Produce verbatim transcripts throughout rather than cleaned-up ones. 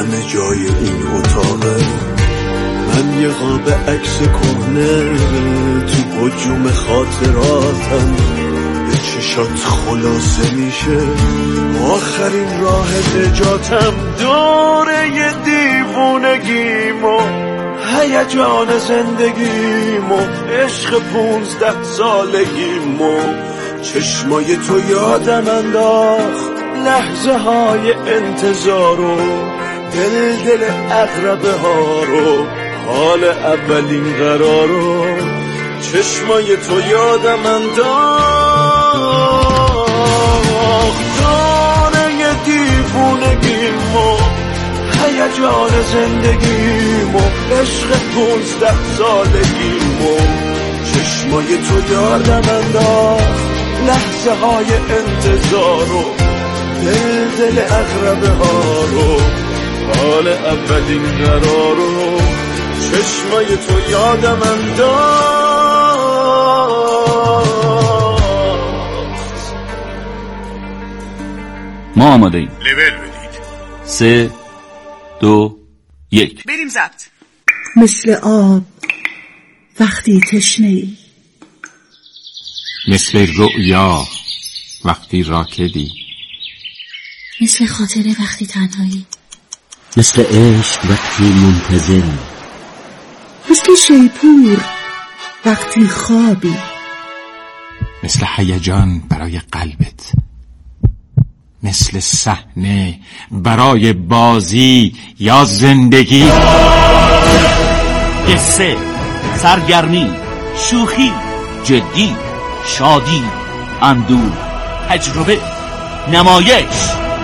همه جای این اتاقه. من یه قاب عکس کهنه تو هجوم خاطراتم، به چشات خلاصه میشه آخرین راه نجاتم. دوره یه دیوونگیمو، هیجان زندگیمو، عشق پونزده سالگیمو، چشمای تو یادم انداخت لحظه های انتظارو، دل دل اقربه ها رو، حال اولین قرارو، چشمای تو یادم انداخت داره دیوونگیمو، هیجان زندگیمو، عشق پونزده سالگیمو، چشمای تو یادم انداخت لحظه های انتظارو، دل دل اقربه ها رو، حال اولین قرارو، چشمای تو یادم انداخت. ما آماده ایم. لول بدید. سه دو یک بریم ضبط. مثل آب وقتی تشنه‌ای، مثل رؤیا وقتی راکدی، مثل خاطره وقتی تنهایی، مثل عشق وقتی منتظری، مثل شیپور وقتی خوابی، مثل هیجان برای قلبت، مثل صحنه برای بازی یا زندگی. قصه، سرگرمی، شوخی، جدی، شادی، اندوه، تجربه، نمایش.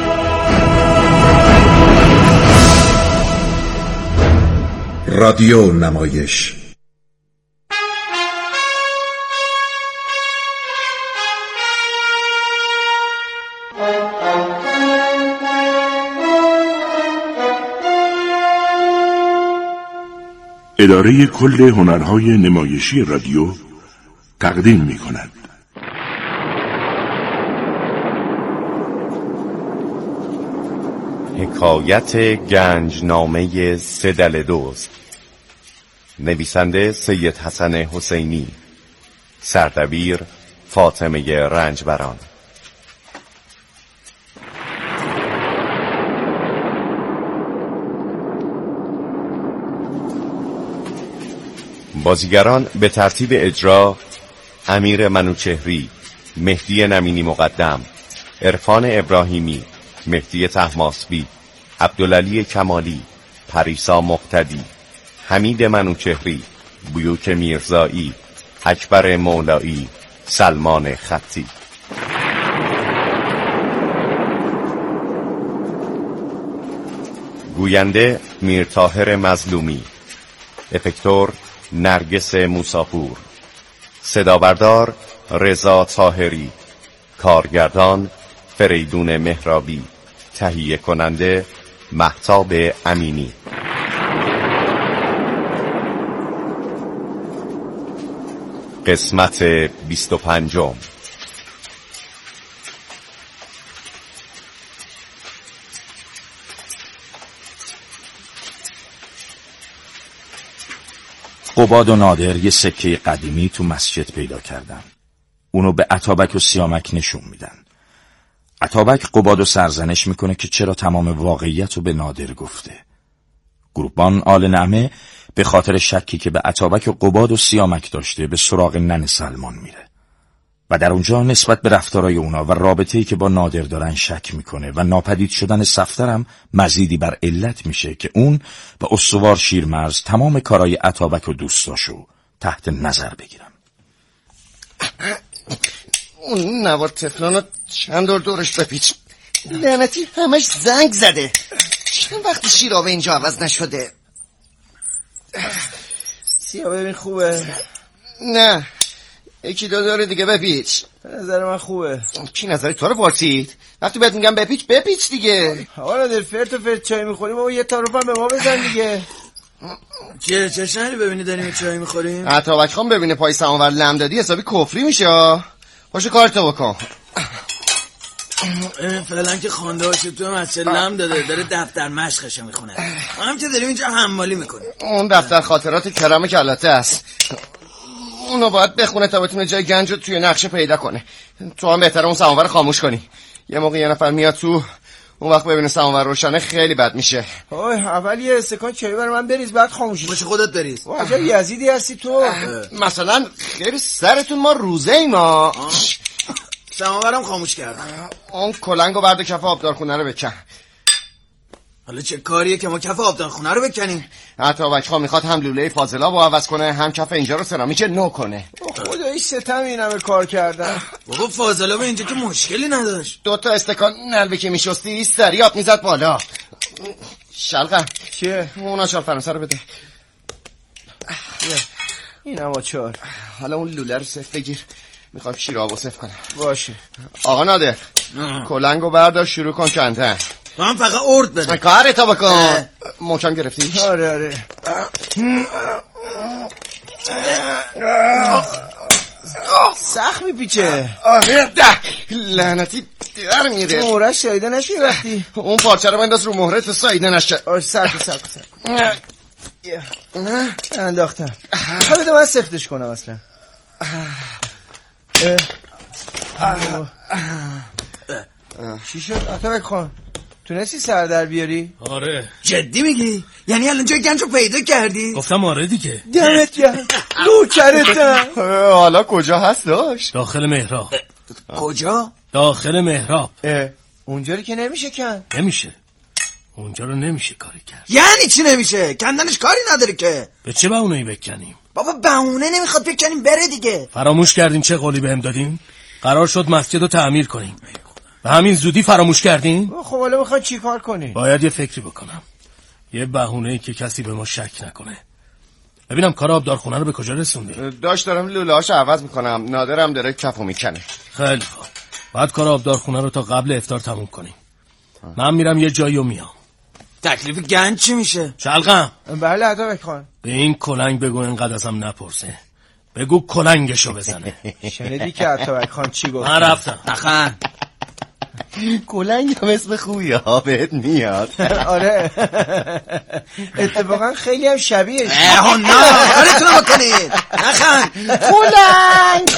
رادیو نمایش. اداره کل هنرهای نمایشی رادیو تقدیم می کند. حکایت گنجنامه سه دل دزد، نویسنده سید حسن حسینی، سردبیر فاطمه رنجبران. بازیگران به ترتیب اجرا: امیر منوچهری، مهدی نمینی مقدم، عرفان ابراهیمی، مهدی طهماسبی، عبدالعلی کمالی، پریسا مقتدی، حمید منوچهری، بیوک میرزایی، اکبر مولایی، سلمان خطی. گوینده میرطاهر مظلومی، افکتور نرگس موساپور، صدابردار رضا طاهری، کارگردان فریدون مهرابی، تهیه کننده مهتاب امینی. قسمت بیست و پنجم. قباد و نادر یه سکه قدیمی تو مسجد پیدا کردن. اونو به اتابک و سیامک نشون میدن. اتابک قباد و سرزنش میکنه که چرا تمام واقعیت رو به نادر گفته. گروبان آل نعمه به خاطر شکی که به اتابک و قباد و سیامک داشته به سراغ نن سلمان میره و در اونجا نسبت به رفتارای اونا و رابطه‌ای که با نادر دارن شک میکنه و ناپدید شدن صفدرم مزیدی بر علت میشه که اون و استوار شیرمرز تمام کارای اتابک و دوستاشو تحت نظر بگیرن. اون نوار تفلانو چند دور دورش بپیچ، لعنتی همش زنگ زده. چند وقت شیرابه اینجا عوض نشده؟ سیاه ببین خوبه؟ نه یکی دو دور دیگه بپیچ. به نظر من خوبه. کی نظری تو رو پرسید؟ وقتی بهت میگم بپیچ بپیچ دیگه. حالا در فرت و فرت چای میخوریم و یه تعارف به ما بزن دیگه. چه چشنی ببینی داریم چای میخوریم؟ اتابک خان ببینه پای سماور لم دادی حسابی کفری میشه. باشه کارتو بکن. فعلا که خوانده باشه تو مسجد لم داده، داره دفتر مشقشو میخونه. ما هم که داریم اینجا حمالی میکنیم. اون دفتر خاطرات کرم کلاته است، اونو باید بخونه تا بتونه جای گنج رو توی نقشه پیدا کنه. تو هم بهتره اون سماور خاموش کنی. یه موقع یه نفر میاد تو، اون وقت ببینه سماور روشنه خیلی بد میشه. اوه اول یه استکان چای برای من بریز، بعد خاموشی باشه خودت بریز. عجب یزیدی هستی تو. مثلا خیلی سرتون ما روزه ای ما. سماورم خاموش کردم. اون کلنگو برد کف آبدارخونه رو بکن. حالا چه کاریه که ما کف آبدارخونه رو بکنیم؟ اتابک خان میخواد هم لوله فاضلاب رو عوض کنه، هم کف اینجا رو سرامیک نو کنه. خدایی ستم این همه کار کردن. بابا فاضلاب اینجا که مشکلی نداشت. دو تا استکان نلبه که میشستی سری آب میزد بالا. شلقم چیه؟ اون آچار فرانسه رو بده. این هم آچار. حالا اون لوله رو صف بگیر، میخوام شیر آب و صف کنم. باشه آقا نادر کلنگو بردار شروع کن کندن. تو هم فقط ارد بده. کارتا بکن. موچم گرفتی؟ آره آره. سخت میپیچه. آره ده لعنتی در میره. مهرش سایده نشه وقتی. اون پارچه رو بنداز رو مهره تو سایده نشه. آره سرک سرک سرک. انداختم. حالا من سفتش کنم اصلا. چی شد اتابک خان؟ تونستی سر در بیاری؟ آره. جدی میگی؟ یعنی الان جای گنج رو پیدا کردی؟ گفتم آره دیگه. دمت گرم نوکرتم. حالا کجا هست داشت؟ داخل محراب. کجا؟ داخل محراب. اونجا رو که نمیشه کن. نمیشه اونجا رو نمیشه کاری کرد. یعنی چی نمیشه؟ کندنش کاری نداره که. به چه بهونه‌ای بکنیم؟ بابا بهونه نمیخواد بکنیم بره دیگه. فراموش کردیم چه قولی بهم دادیم؟ قرار شد مسجد رو تعمیر کنیم، به همین زودی فراموش کردیم؟ خب حالا میخوای چی کار کنی؟ باید یه فکری بکنم، یه بهونه‌ای که کسی به ما شک نکنه. ببینم کار آبدارخونه رو به کجا رسوندی؟ داشت دارم لوله‌هاشو عوض میکنم، نادرم داره کفو میکنه. خیلی خوب، بعد کار آبدارخونه رو تا قبل افطار تموم کنیم. من میرم یه جایی و میام. تکلیف گنج چی میشه؟ شلقم. بله اتابک خان. به این کلنگ بگو اینقدر ازم نپرسه، بگو کلنگشو بزنه. شنیدی که اتابک خان چی گفت؟ من رفتم. تخن کلنگ هم اسم خوبیه ها، بهت میاد. آره اتفاقا خیلی هم شبیهش. اه نه کارتون بکنید. نخن کلنگ.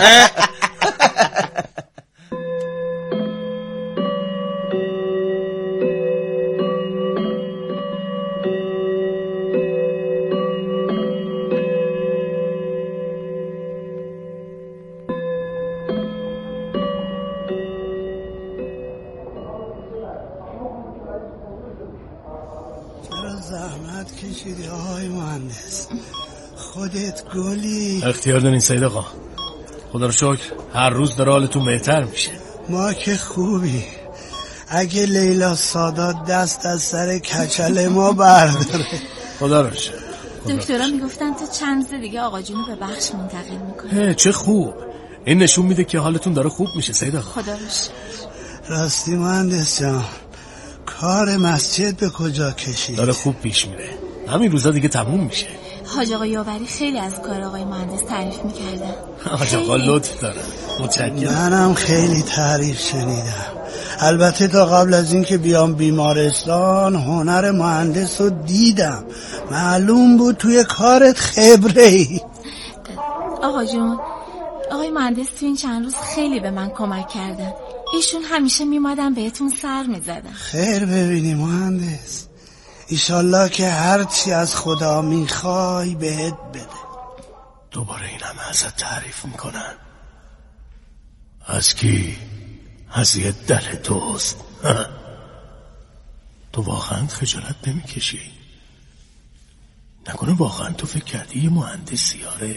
زحمت کشیدی آقای مهندس، خودت گلی. اختیار دارین سید آقا، خدا رو شکر هر روز داره حالتون بهتر میشه. ما که خوبی، اگه لیلا سادات دست از سر کچل ما برداره. خدا رو شکر. دکترها میگفتن تو چند روز دیگه آقا جونو به بخش منتقل میکنه. چه خوب، این نشون میده که حالتون داره خوب میشه سید آقا. خدا رو شکر. راستی مهندس جان، کار مسجد به کجا کشید؟ داره خوب پیش میره، همین روزا دیگه تموم میشه. حاج آقا یاوری خیلی از کار آقای مهندس تعریف میکردن. حاج آقا لطف داره، متشکرم. منم خیلی تعریف شنیدم، البته تا قبل از این که بیام بیمارستان هنر مهندس رو دیدم، معلوم بود توی کارت خبره ای. آقا جون، آقای مهندس تو این چند روز خیلی به من کمک کردن، ایشون همیشه میمادن بهتون سر میزدن. خیر ببینی مهندس، ایشالله که هرچی از خدا میخوای بهت بده. دوباره این همه ازت تعریف میکنن. از کی؟ از یه دل دوست. تو واقعا خجالت نمیکشی؟ نکنه واقعا تو فکر کردی یه مهندسی؟ آره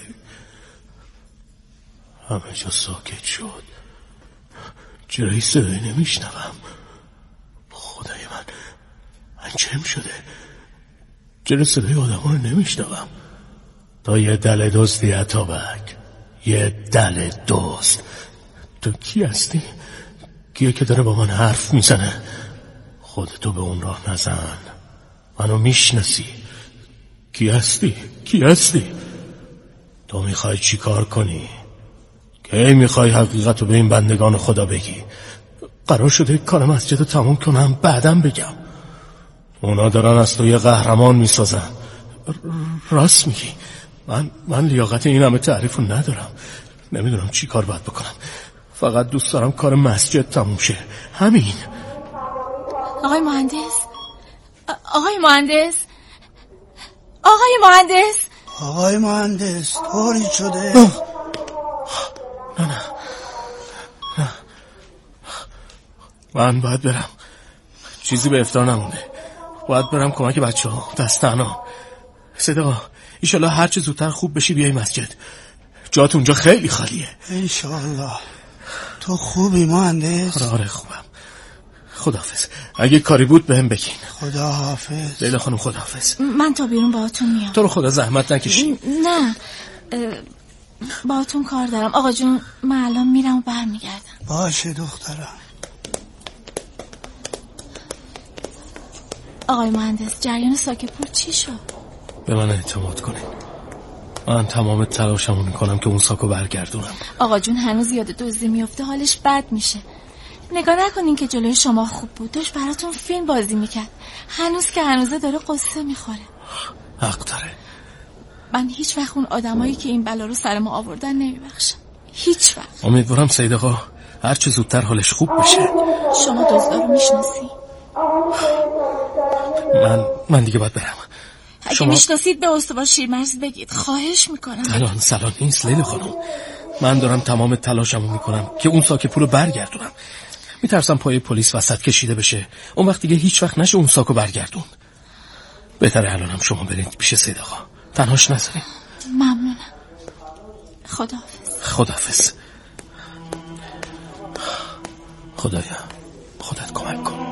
همه جا ساکت شد، چرا این صدایی نمیشنوم؟ خدای من من چم شده؟ چرا صدای آدم ها رو نمیشنوم؟ تا یه دل دوستی اتابک، یه دل دوست. تو کی هستی؟ کیه که داره با من حرف میزنه؟ خودتو به اون راه نزن، منو میشناسی. کی هستی؟ کی هستی؟ تو میخوای چی کار کنی؟ کی میخوای حقیقتو به این بندگان خدا بگی؟ قرار شده کار مسجد رو تموم کنم بعدم بگم. اونا دارن از تو یه قهرمان میسازن. راست میگی. من من لیاقت این همه تعریف رو ندارم. نمیدونم چی کار باید بکنم. فقط دوست دارم کار مسجد تموم شه. همین. آقای مهندس، آقای مهندس، آقای مهندس، آقای مهندس طوری شده؟ نه نه نه من باید برم. چیزی به افطار نمونده. باید برم کمک بچه ها. دست تنها. صدا ایشالله هر چه زودتر خوب بشی بیای مسجد. جات اونجا خیلی خالیه. انشالله. تو خوبی مهندس؟ آره آره خوبم. خداحافظ. اگه کاری بود بهم بگین. خداحافظ. لیلا خانم خداحافظ. من تا بیرون باهاتون میام. تو رو خدا زحمت نکشی. نه باهاتون کار دارم. آقا جون من الان میرم و برمیگردم. باشه دخترم. آقای مهندس جریان ساکپور چی شد؟ به من اعتماد کنین. من تمام تلاشمو میکنم که اون ساکو برگردونم. آقا جون هنوز یاد دزدی میفته حالش بد میشه. نگاه نکنین که جلوی شما خوب بود. داشت براتون فیلم بازی میکرد. هنوز که هنوزه داره قصه میخوره. حق داره. من هیچ وقت اون آدمایی که این بلا رو سر ما آوردن نمیبخشم. هیچ وقت. امیدوارم سید آقا هر چه زودتر حالش خوب بشه. شما دزدا رو میشناسی؟ من من دیگه باید برم. اگه شما... میشناسید به استوار شیرمرز بگید. خواهش میکنم. الان سلام نیست لیلا خانم. من دارم تمام تلاشمو میکنم که اون ساک پولو برگردونم. میترسم پای پلیس وسط کشیده بشه. اون وقت دیگه هیچ وقت نشه اون ساکو برگردون. بهتره الانم شما برید پیش سید آقا. تنهاش نذارین. ممنونم. خداحافظ. خداحافظ. خدایا خودت کمک کن.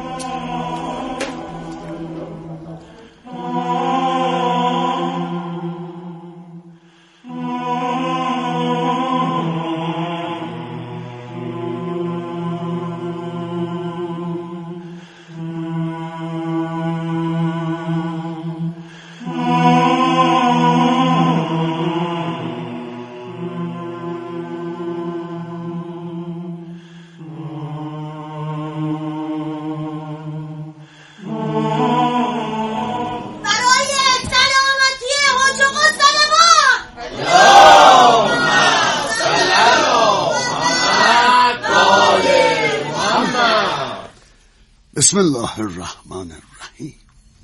بسم الله الرحمن الرحیم.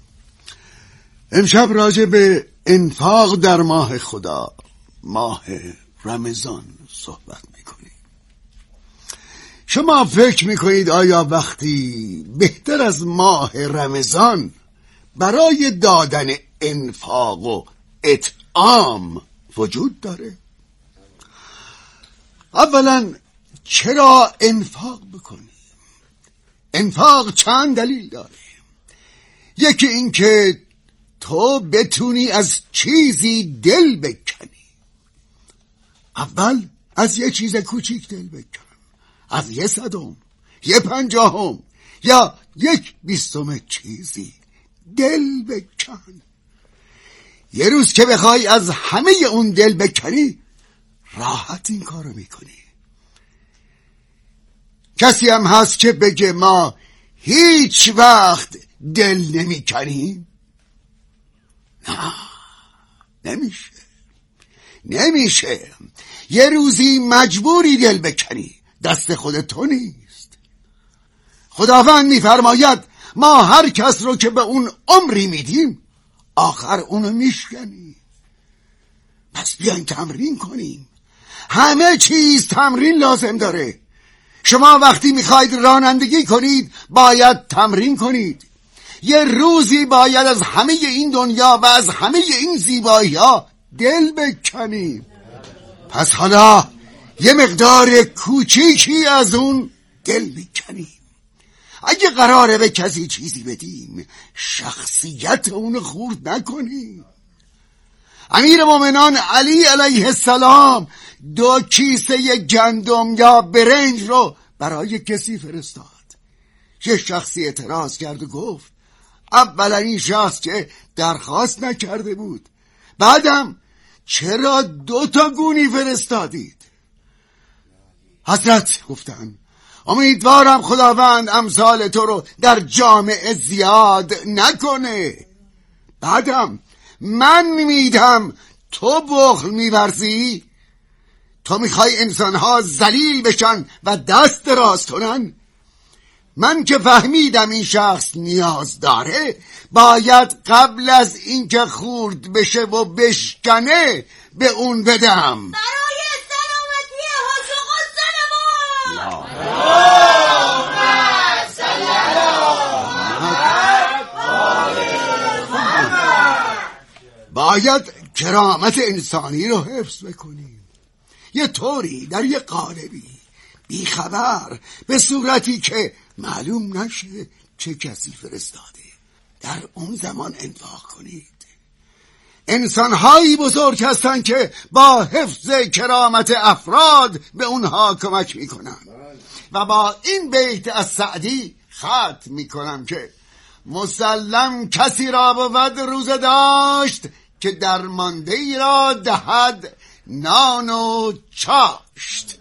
امشب راجع به انفاق در ماه خدا، ماه رمضان صحبت میکنیم. شما فکر میکنید آیا وقتی بهتر از ماه رمضان برای دادن انفاق و اطعام وجود داره؟ اولا چرا انفاق بکنی؟ انفاق چند دلیل داره. یکی این که تو بتونی از چیزی دل بکنی. اول از یه چیز کوچیک دل بکن، از یه صدم، یه پنجاهم یا یک بیستم چیزی دل بکن. یه روز که بخوای از همه اون دل بکنی راحت این کارو میکنی. کسی هم هست که بگه ما هیچ وقت دل نمی کنیم؟ نه، نمیشه نمیشه. یه روزی مجبوری دل بکنی، دست خود تو نیست. خداوند میفرماید ما هر کس رو که به اون عمری میدیم آخر اونو میشکنی. پس بیاین تمرین کنیم. همه چیز تمرین لازم داره. شما وقتی میخواید رانندگی کنید باید تمرین کنید. یه روزی باید از همه این دنیا و از همه این زیبایی ها دل بکنید. پس حالا یه مقدار کوچیکی از اون دل بکنید. اگه قراره به کسی چیزی بدیم شخصیت اون خورد نکنید. امیر مومنان علی علیه السلام دو کیسه گندم یا برنج رو برای کسی فرستاد. یه شخصی اعتراض کرد و گفت اولا این شخص که درخواست نکرده بود، بعدم چرا دو تا گونی فرستادید؟ حضرت گفتن امیدوارم خداوند امثال تو رو در جامعه زیاد نکنه. بعدم من میدم تو بخل میورزی؟ تو میخوای انسانها ذلیل بشن و دست دراز کنن؟ من که فهمیدم این شخص نیاز داره، باید قبل از اینکه خورد بشه و بشکنه به اون بدم. برای سلامتی حاج آقا زنمان. باید کرامت انسانی رو حفظ بکنیم، یه طوری در یه قالبی بیخبر، به صورتی که معلوم نشه چه کسی فرستاده. در اون زمان انفاق کنید. انسانهایی بزرگ هستن که با حفظ کرامت افراد به اونها کمک میکنن. و با این بیت از سعدی ختم میکنم که مسلم کسی را بود روزه داشت که درمانده ای را دهد نان و چاشت.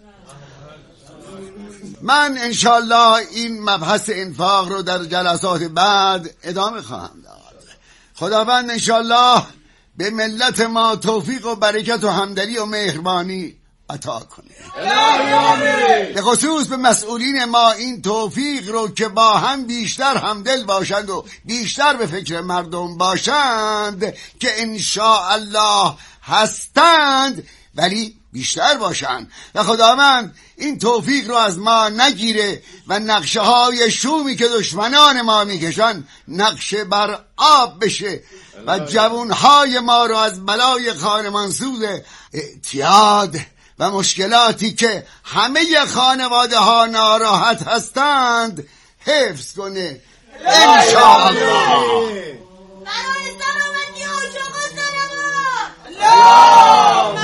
من انشالله این مبحث انفاق رو در جلسات بعد ادامه خواهم داد. خداوند انشالله به ملت ما توفیق و برکت و همدلی و مهربانی عطا کنه. به خصوص به مسئولین ما این توفیق رو که با هم بیشتر همدل باشند و بیشتر به فکر مردم باشند که انشاءالله هستند، ولی بیشتر باشند و خداوند این توفیق رو از ما نگیره و نقشه های شومی که دشمنان ما میکشن نقشه بر آب بشه و جوانهای ما رو از بلای خانمانسوز اعتیاد و مشکلاتی که همه خانواده ها ناراحت هستند حفظ کنه انشاءالله. برای سلامتی حاج آقا زنمان.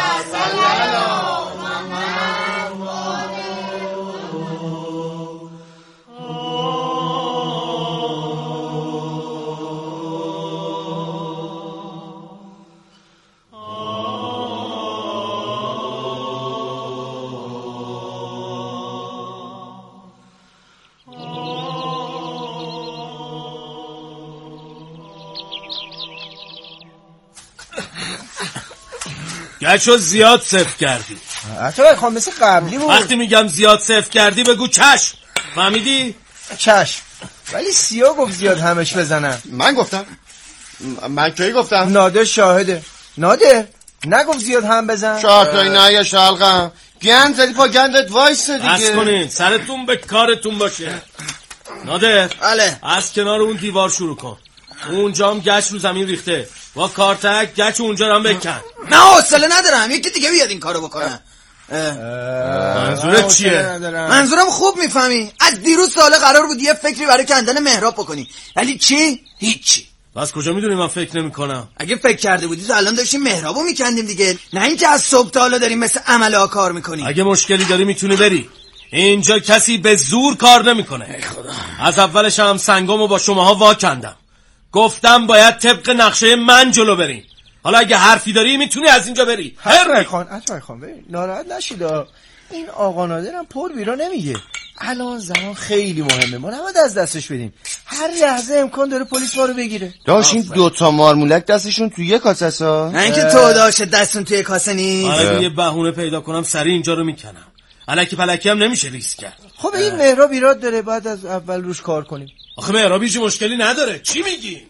گچو زیاد صفر کردی. حتی بخوام مثل قبلی بود. وقتی میگم زیاد صفر کردی بگو چشم. فهمیدی؟ چشم. ولی سیا گفت زیاد همش بزنم. من گفتم؟ من کی گفتم؟ نادر شاهده. نادر نگفت زیاد هم بزن. شاهدای نه یا شلقم گند زدی پا گندت وایسته دیگه. بس کنین سرتون به کارتون باشه. نادر بله. از کنار اون دیوار شروع کن. اونجا هم گچ رو زمین ریخته، با کارتک گچ اونجا هم بکن. نه حوصله ندارم، یکی دیگه بیاد این کارو بکنه. منظورت چیه؟ منظورم خوب میفهمی. از دیروز ساله قرار بود یه فکری برای کندن محراب بکنی، ولی چی؟ هیچی. بس کجا میدونی من فکر نمی کنم؟ اگه فکر کرده بودی تو الان داشتیم محرابو میکندیم دیگه، نه اینکه از صبح تا حالا داریم مثل عملا کار میکنیم. اگه مشکلی داری میتونی بری، اینجا کسی به زور کار نمیکنه. از اولش هم سنگامو با شماها وا کندم، گفتم باید طبق نقشه من جلو بریم. حالا اگه حرفی داری میتونی از اینجا بری. هر خان اچای خان ببین ناراحت نشید، این آقا نادرم پر بیرا نمیگه. الان زمان خیلی مهمه، ما نباید از دستش بدیم. هر لحظه امکان داره پلیس ما رو بگیره. داش این دو تا مارمولک دستشون توی یه کاسه است. نه اینکه تو داشت دستون توی کاسه نیست. آره یه بهونه پیدا کنم سری اینجا رو میکنم. الکی پلکی هم نمیشه ریسک کرد. خب این مهراب ایراد داره، بعد از اول روش کار کنیم. آخه مهراب هیچ مشکلی نداره. چی میگی؟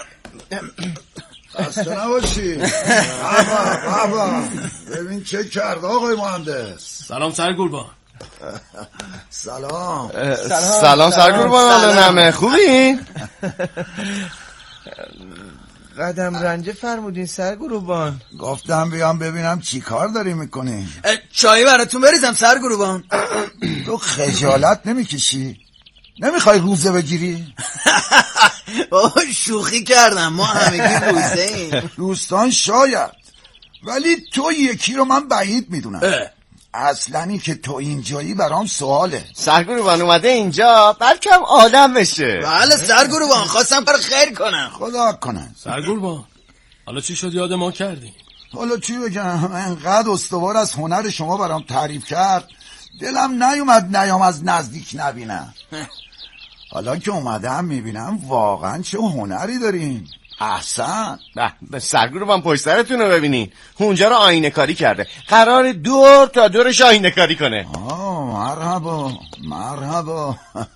خسته نباشی. بابا بابا ببین چه کرده آقای مهندس. سلام سرگوربان. سلام سلام سرگوربان. الان همه خوبی؟ قدم رنجه فرمودین سرگروبان. گفتم بیام ببینم چی کار داری میکنی. چایی براتون بریزم سرگروبان. تو خجالت نمیکشی؟ نمیخوای روزه بگیری؟ بابا شوخی کردم، ما همگی روزه ایم. دوستان شاید، ولی تو یکی رو من بعید میدونم. اصلا این که تو اینجایی برام سواله. سرگروبان اومده اینجا بلکه هم آدم بشه. بله سرگروبان خواستم کار خیر کنم. خدا کنه. سرگروبان حالا چی شد یاد ما کردی؟ حالا چی بگم، انقدر استوار از هنر شما برام تعریف کرد دلم نیومد نیام از نزدیک نبینم. حالا که اومدم میبینم واقعا چه هنری دارین. احسن. به سرگروبان پشت سرتون رو ببینین، اونجا رو آینه کاری کرده، قرار دور تا دورش آینه کاری کنه. آه مرحبا مرحبا.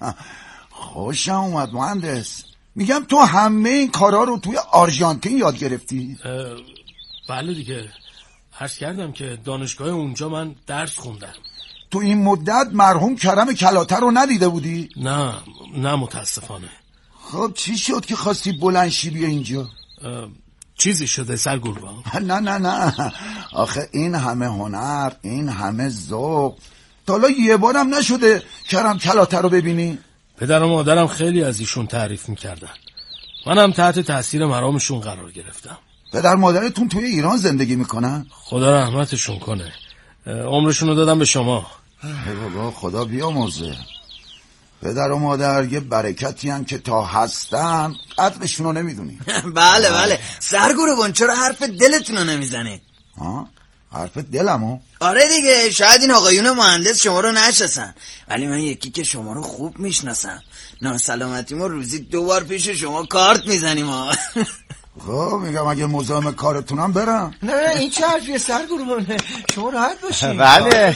خوشم اومد مهندس. میگم تو همه این کارا رو توی آرژانتین یاد گرفتی؟ بله دیگه، عرض کردم که دانشگاه اونجا من درس خوندم. تو این مدت مرحوم کرم کلاته رو ندیده بودی؟ نه نه متاسفانه. خب چی شد که خواستی بلنشی بیا اینجا؟ چیزی شده سرگروبان؟ نه نه نه، آخه این همه هنر، این همه ذوق، تا حالا یه بارم نشده کرم کلاته رو ببینی؟ پدر و مادرم خیلی از ایشون تعریف میکردن، منم تحت تاثیر مرامشون قرار گرفتم. پدر مادرتون توی ایران زندگی میکنن؟ خدا رحمتشون کنه، عمرشون رو دادم به شما. ای بابا خدا بیامرزه. پدر و مادر یه برکتی هن که تا هستن قدرشون رو نمیدونی. بله بله. سرگروبان چرا حرف دلتون رو نمیزنید؟ ها؟ حرف دلمو؟ آره دیگه، شاید این آقایون مهندس شما رو نشناسن، ولی من یکی که شما رو خوب میشناسم. ناسلامتی ما روزی دو بار پیش شما کارت میزنیم ها. خب میگم اگه مزاحم کارتونم برم. نه نه این چه حرفیه سرگروبان، شما راحت باشین. بله.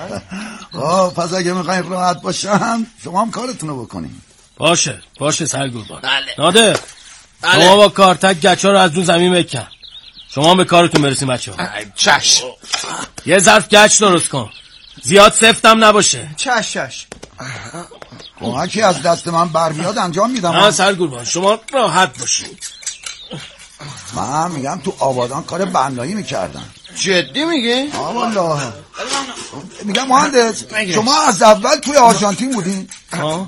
خب پس اگه میخواین راحت باشم شما هم کارتونو بکنین. باشه باشه سرگروبان. بله. نادر بله. شما با کارتک گچا رو از اون زمین بکن، شما به کارتون برسیم بچه ها. چش. یه ظرف گچ درست کن، زیاد سفتم نباشه. چش چش. کمکی از دست من برمیاد انجام میدم. نه سرگروبان شما راحت باشید. من میگم تو آبادان کار بنایی میکردم. جدی میگی؟ آه والله. میگم مهندس شما از اول توی آرژانتین بودین؟ آه؟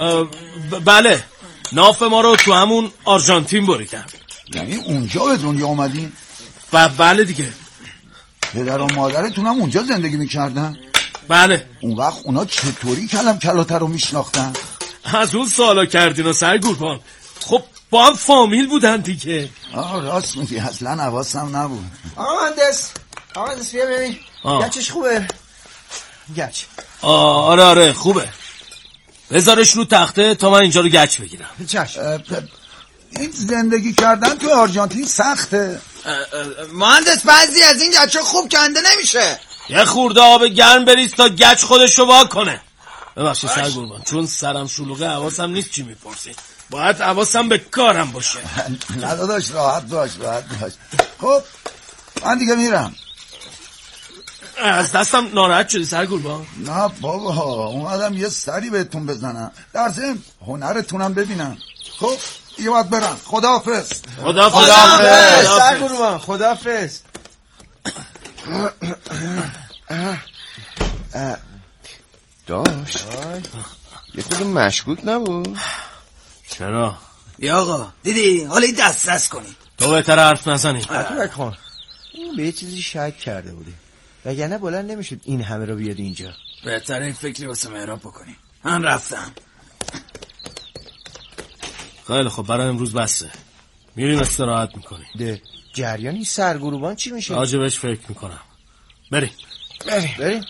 بله، ناف ما رو تو همون آرژانتین بریدن. یعنی اونجا به دنیا اومدین؟ ب- بله دیگه. پدر و مادرتون هم اونجا زندگی میکردن؟ بله. اون وقت اونا چطوری کلم کلاته رو میشناختن؟ از اون سوالا کردین و سرگروبان، خب با هم فامیل بودن دیگه. آه راست میگی، اصلا حواسم نبود. آقا مهندس، آقا مهندس بیا ببین گچش خوبه؟ گچ. آره آره خوبه، بذارش رو تخته تا من اینجا رو گچ بگیرم. چشم. این زندگی کردن تو آرژانتین سخته. مهندس بعضی از این گچا خوب کنده نمیشه. یه خورده آب گرم بریز تا گچ خودش رو وا کنه. ببخشید سرگروبان، چون سرم شلوغه حواسم نیست چی میپرسی، باید حواسم به کارم باشه. نه داداش راحت باش راحت باش. خب من دیگه میرم. از دستم ناراحت شدی سرگروبان؟ نه بابا، اومدم یه سری بهتون بزنم، در ضمن هنرتونم ببینم. خب یه باید برم. خداحافظ. خداحافظ سرگروبان، خداحافظ. داشت یه خود مشکوک نبود؟ چرا؟ بیا آقا دیدی حالا این دست دست کنی. تو بهتر حرف نزنی. عطوبک خان این به یه چیزی شک کرده بودی، وگرنه بلند نمیشد این همه رو بیاد اینجا. بهتره این فکری واسه مهراب بکنی. من رفتم. خیلی خب برای امروز بسته، میریم استراحت میکنیم. ده جریانی سرگروبان چی میشه؟ راجبش فکر میکنم. بریم بریم بریم.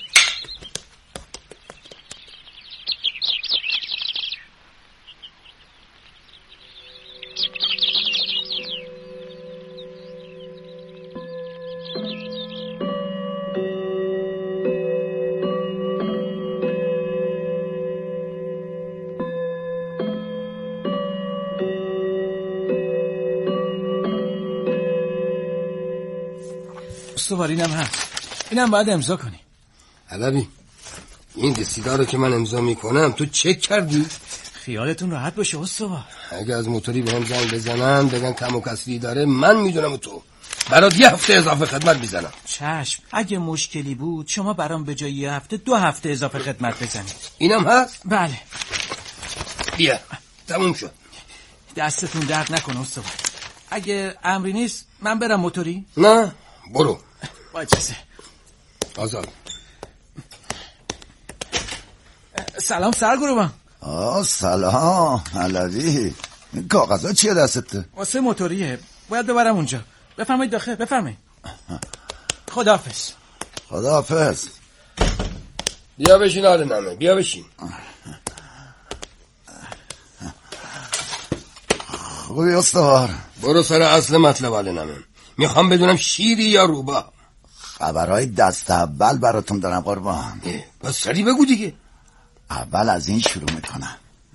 استوار اینم هست، اینم باید امضا کنی. علوی این رسیده رو که من امضا میکنم تو چک کردی؟ خیالتون راحت باشه استوار. اگه از موتوری به هم زنگ بزنن بگن کم و کسری داره، من میدونم تو برات یه هفته اضافه خدمت میزنم. چشم، اگه مشکلی بود شما برام به جای یه هفته دو هفته اضافه خدمت بزنید. اینم هست؟ بله. بیا تموم شد. دستتون درد نکنه استوار. اگه امری نیست من برم موتوری؟ نه برو. با اجازه. آزاد. سلام سرگروبان. آه سلام علوی. این کاغذها چیه دستته؟ واسه موتوریه، باید ببرم اونجا. بفرمایید داخل، بفرمایید. خداحافظ. خداحافظ. بیا بشین آل نمه، بیا بشین. خوبی استوار؟ برو سر اصل مطلب آل نمه. میخوام بدونم شیری یا روبا؟ خبرهای دست اول براتون دارم قربان. بس سری بگو دیگه. اول از این شروع میکنم.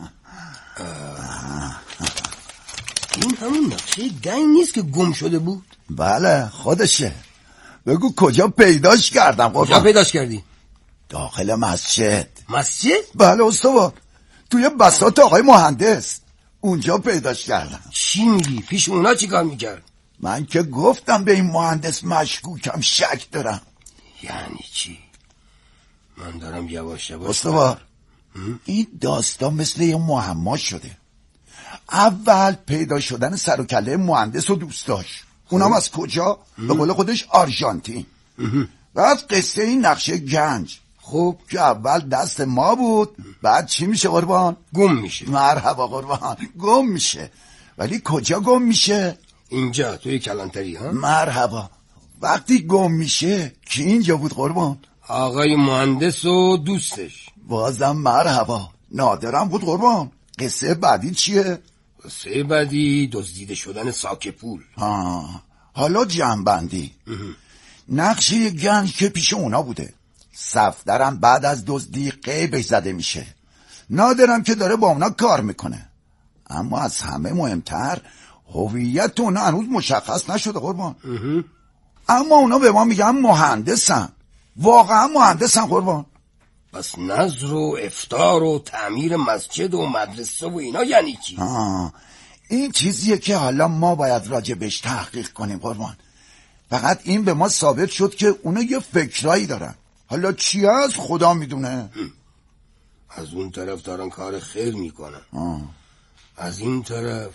این همون نقشه گنج نیست که گم شده بود؟ بله خودشه. بگو کجا پیداش کردم قربان. کجا پیداش کردی؟ داخل مسجد. مسجد؟ بله استوار، توی بساط آقای مهندس. اونجا پیداش کردم. چی میگی؟ پیش اونا چی کار میکرد؟ من که گفتم به این مهندس مشکوکم، شک دارم. یعنی چی؟ من دارم یواش یواش. استوار، این داستان مثل یه معما شده. اول پیدا شدن سر و کله مهندس و دوست داشت، اونم از کجا؟ به قول خودش آرژانتین. بعد قصه این نقشه گنج خب که اول دست ما بود، بعد چی میشه قربان؟ گم میشه. مرحبا قربان، گم میشه. ولی کجا گم میشه؟ اینجا توی کلانتری. ها مرحبا. وقتی گم میشه کی اینجا بود قربان؟ آقای مهندس و دوستش. بازم مرحبا. نادرم بود قربان. قصه بعدی چیه؟ قصه بعدی دزدیده شدن ساک پول. آه. حالا جمع‌بندی. نقشه گنج که پیش اونا بوده، صفدرم بعد از دزدی غیبش زده میشه. نادرم که داره با اونا کار میکنه. اما از همه مهمتر هویت اونا هنوز مشخص نشده قربان. اما اونا به ما میگن مهندسن. واقعا مهندسن قربان. پس نظر و افطار و تعمیر مسجد و مدرسه و اینا یعنی چی؟ آه. این چیزیه که حالا ما باید راجع بهش تحقیق کنیم قربان. فقط این به ما ثابت شد که اونا یه فکرایی دارن. حالا چی هست خدا میدونه. از اون طرف دارن کار خیر میکنن. آه. از این طرف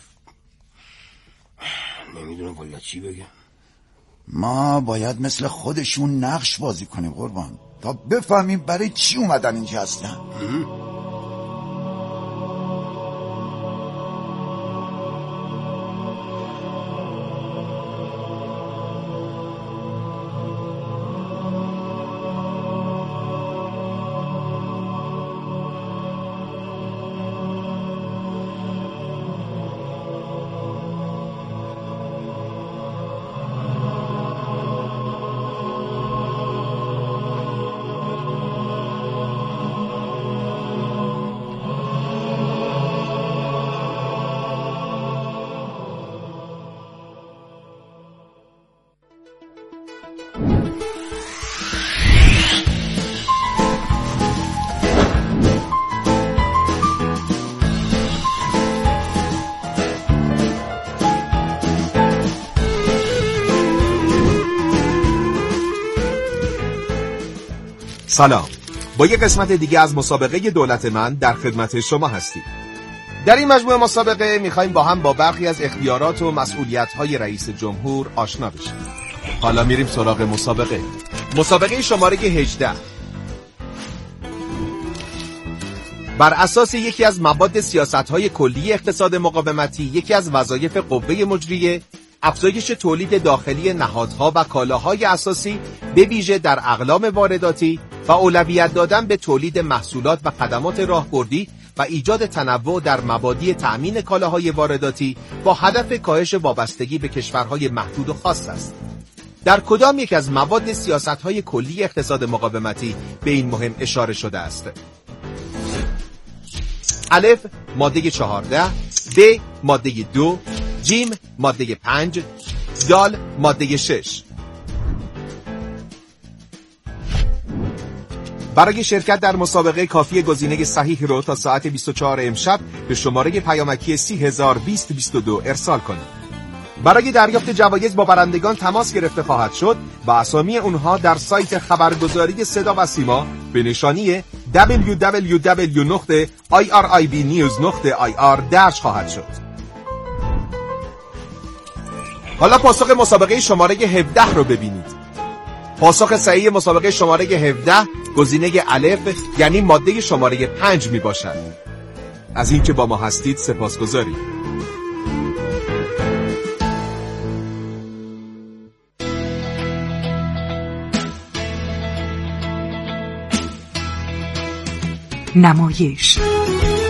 نمیدونم والا چی بگم. ما باید مثل خودشون نقش بازی کنیم قربان، تا بفهمیم برای چی اومدن اینجا هستن. سلام، با یک قسمت دیگه از مسابقه دولت من در خدمت شما هستیم. در این مجموعه مسابقه میخوایم با هم با برخی از اختیارات و مسئولیت‌های رئیس جمهور آشنا بشیم. حالا میریم سراغ مسابقه. مسابقه شماره هجده. بر اساس یکی از مواد سیاست‌های کلی اقتصاد مقاومتی، یکی از وظایف قوه مجریه افزایش تولید داخلی نهادها و کالاهای اساسی به ویژه در اقلام وارداتی و اولویت دادن به تولید محصولات و خدمات راهبردی و ایجاد تنوع در مبادی تأمین کالاهای وارداتی با هدف کاهش وابستگی به کشورهای محدود و خاص است. در کدام یک از مواد سیاست‌های کلی اقتصاد مقاومتی به این مهم اشاره شده است؟ الف ماده چهارده، ب ماده دو، جیم ماده پنج، دال ماده شش. برای شرکت در مسابقه کافی گزینه صحیح رو تا ساعت بیست و چهار امشب به شماره پیامکی سی هزار بیست بیست و دو ارسال کنید. برای دریافت جوایز با برندگان تماس گرفته خواهد شد و اسامی اونها در سایت خبرگزاری صدا و سیما به نشانی دبلیو دبلیو دبلیو نقطه آی آر آی بی نیوز نقطه آی آر درج خواهد شد. حالا پاسخ مسابقه شماره هفده رو ببینید. پاسخ صحیح مسابقه شماره هفده گزینه الف یعنی ماده شماره پنج می باشد. از اینکه با ما هستید سپاسگزاریم. نمایش